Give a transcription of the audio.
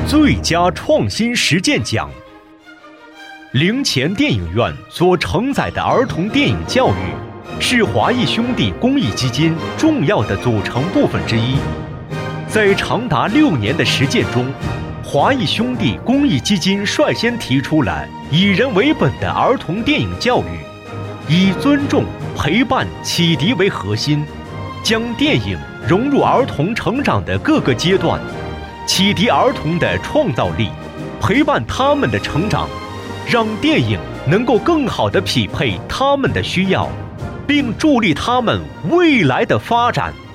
最佳创新实践奖。陵前电影院所承载的儿童电影教育，是华谊兄弟公益基金重要的组成部分之一。在长达6年的实践中，华谊兄弟公益基金率先提出了以人为本的儿童电影教育，以尊重、陪伴、启迪为核心，将电影融入儿童成长的各个阶段，启迪儿童的创造力，陪伴他们的成长，让电影能够更好地匹配他们的需要，并助力他们未来的发展。